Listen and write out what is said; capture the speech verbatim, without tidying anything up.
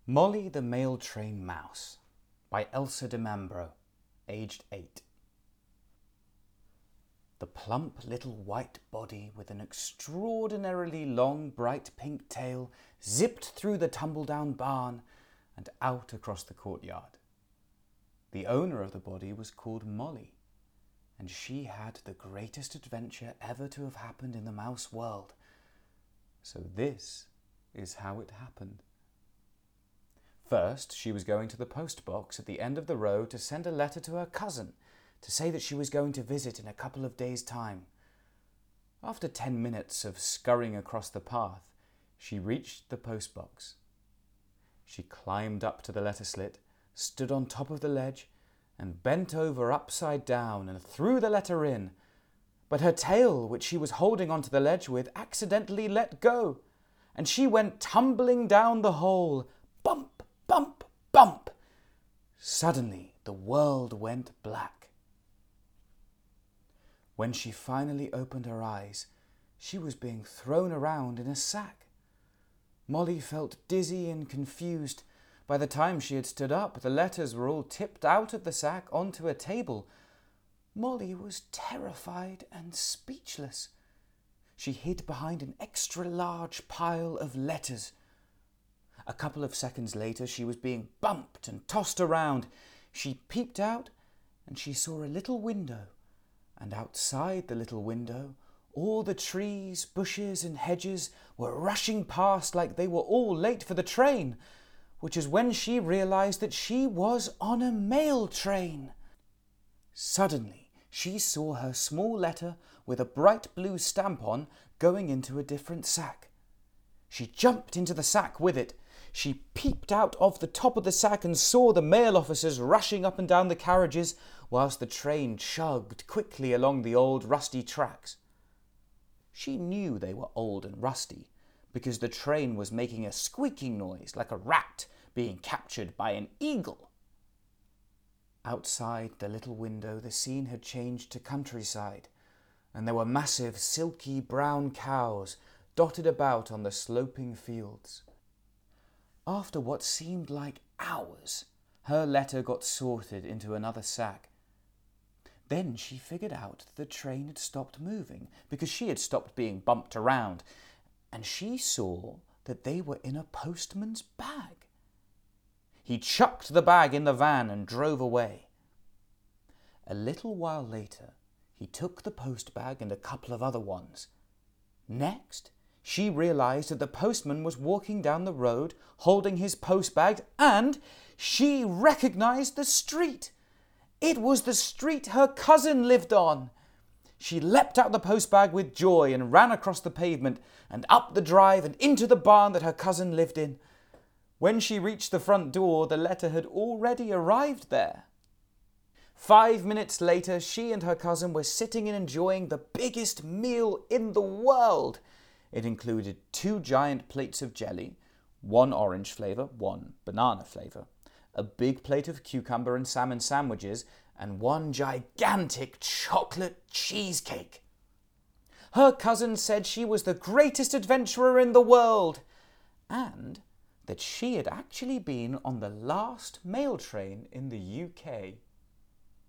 Molly the Mail Train Mouse by Elsa de Mambro, aged eight. The plump little white body with an extraordinarily long bright pink tail zipped through the tumble-down barn and out across the courtyard. The owner of the body was called Molly, and she had the greatest adventure ever to have happened in the mouse world. So this is how it happened. First, she was going to the post box at the end of the road to send a letter to her cousin to say that she was going to visit in a couple of days' time. After ten minutes of scurrying across the path, she reached the post box. She climbed up to the letter slit, stood on top of the ledge, and bent over upside down and threw the letter in. But her tail, which she was holding onto the ledge with, accidentally let go, and she went tumbling down the hole, bump, bump, bump. Suddenly, the world went black. When she finally opened her eyes, she was being thrown around in a sack. Molly felt dizzy and confused. By the time she had stood up, the letters were all tipped out of the sack onto a table. Molly was terrified and speechless. She hid behind an extra-large pile of letters. A couple of seconds later, she was being bumped and tossed around. She peeped out, and she saw a little window. And outside the little window, all the trees, bushes and hedges were rushing past like they were all late for the train, which is when she realized that she was on a mail train. Suddenly, she saw her small letter with a bright blue stamp on going into a different sack. She jumped into the sack with it. She peeped out of the top of the sack and saw the mail officers rushing up and down the carriages whilst the train chugged quickly along the old rusty tracks. She knew they were old and rusty because the train was making a squeaking noise like a rat being captured by an eagle. Outside the little window, the scene had changed to countryside, and there were massive, silky brown cows dotted about on the sloping fields. After what seemed like hours, her letter got sorted into another sack. Then she figured out that the train had stopped moving because she had stopped being bumped around, and she saw that they were in a postman's bag. He chucked the bag in the van and drove away. A little while later, he took the post bag and a couple of other ones. Next, she realized that the postman was walking down the road holding his post bag, and she recognized the street. It was the street her cousin lived on. She leapt out the post bag with joy and ran across the pavement and up the drive and into the barn that her cousin lived in. When she reached the front door, the letter had already arrived there. Five minutes later, she and her cousin were sitting and enjoying the biggest meal in the world. It included two giant plates of jelly, one orange flavour, one banana flavour, a big plate of cucumber and salmon sandwiches, and one gigantic chocolate cheesecake. Her cousin said she was the greatest adventurer in the world, and that she had actually been on the last mail train in the U K.